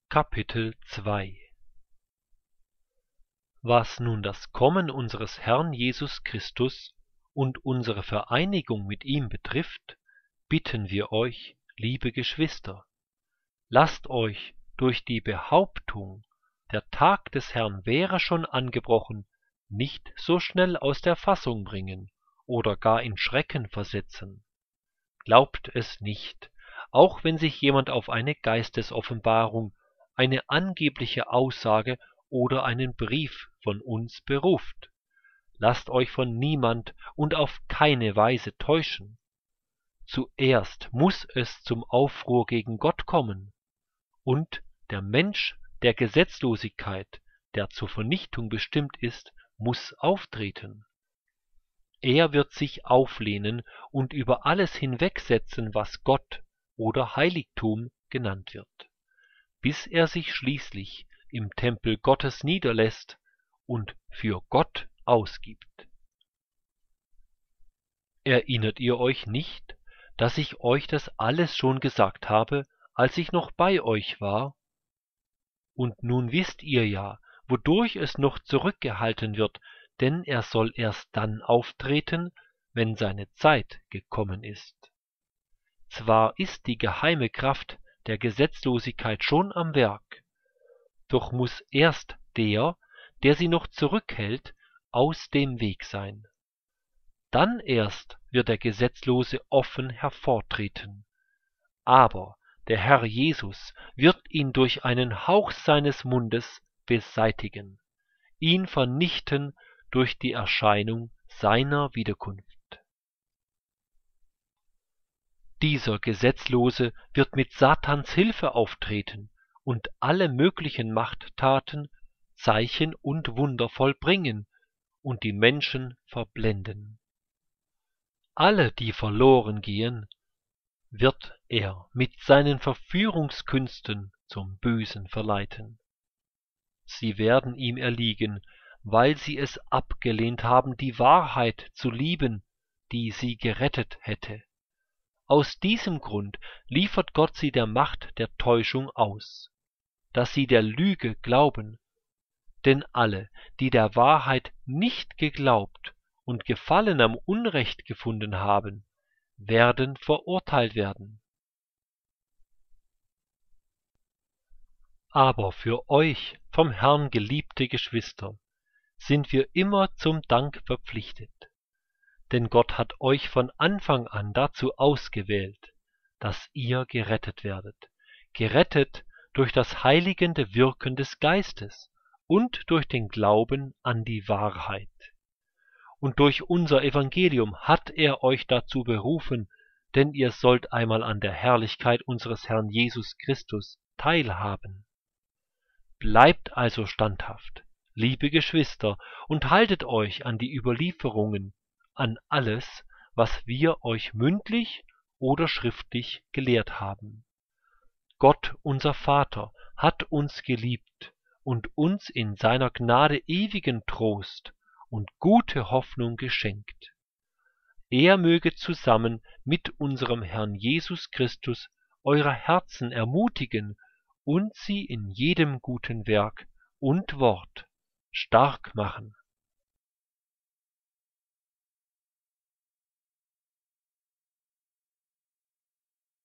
Kapitel 2 Was nun das Kommen unseres Herrn Jesus Christus und unsere Vereinigung mit ihm betrifft, bitten wir euch, liebe Geschwister, lasst euch durch die Behauptung, der Tag des Herrn wäre schon angebrochen, nicht so schnell aus der Fassung bringen oder gar in Schrecken versetzen. Glaubt es nicht, auch wenn sich jemand auf eine Geistesoffenbarung, eine angebliche Aussage oder einen Brief von uns beruft. Lasst euch von niemand und auf keine Weise täuschen. Zuerst muss es zum Aufruhr gegen Gott kommen, und der Mensch der Gesetzlosigkeit, der zur Vernichtung bestimmt ist, muss auftreten. Er wird sich auflehnen und über alles hinwegsetzen, was Gott oder Heiligtum genannt wird, bis er sich schließlich im Tempel Gottes niederlässt und für Gott ausgibt. Erinnert ihr euch nicht, dass ich euch das alles schon gesagt habe, als ich noch bei euch war? Und nun wisst ihr ja, wodurch es noch zurückgehalten wird, denn er soll erst dann auftreten, wenn seine Zeit gekommen ist. Zwar ist die geheime Kraft der Gesetzlosigkeit schon am Werk, doch muss erst der sie noch zurückhält, aus dem Weg sein. Dann erst wird der Gesetzlose offen hervortreten. Aber der Herr Jesus wird ihn durch einen Hauch seines Mundes beseitigen, ihn vernichten durch die Erscheinung seiner Wiederkunft. Dieser Gesetzlose wird mit Satans Hilfe auftreten und alle möglichen Machttaten, Zeichen und Wunder vollbringen und die Menschen verblenden. Alle, die verloren gehen, wird er mit seinen Verführungskünsten zum Bösen verleiten. Sie werden ihm erliegen, weil sie es abgelehnt haben, die Wahrheit zu lieben, die sie gerettet hätte. Aus diesem Grund liefert Gott sie der Macht der Täuschung aus, dass sie der Lüge glauben. Denn alle, die der Wahrheit nicht geglaubt und Gefallen am Unrecht gefunden haben, werden verurteilt werden. Aber für euch, vom Herrn geliebte Geschwister, sind wir immer zum Dank verpflichtet. Denn Gott hat euch von Anfang an dazu ausgewählt, dass ihr gerettet werdet, gerettet durch das heiligende Wirken des Geistes und durch den Glauben an die Wahrheit. Und durch unser Evangelium hat er euch dazu berufen, denn ihr sollt einmal an der Herrlichkeit unseres Herrn Jesus Christus teilhaben. Bleibt also standhaft, liebe Geschwister, und haltet euch an die Überlieferungen, an alles, was wir euch mündlich oder schriftlich gelehrt haben. Gott, unser Vater, hat uns geliebt und uns in seiner Gnade ewigen Trost und gute Hoffnung geschenkt. Er möge zusammen mit unserem Herrn Jesus Christus eure Herzen ermutigen und sie in jedem guten Werk und Wort stark machen.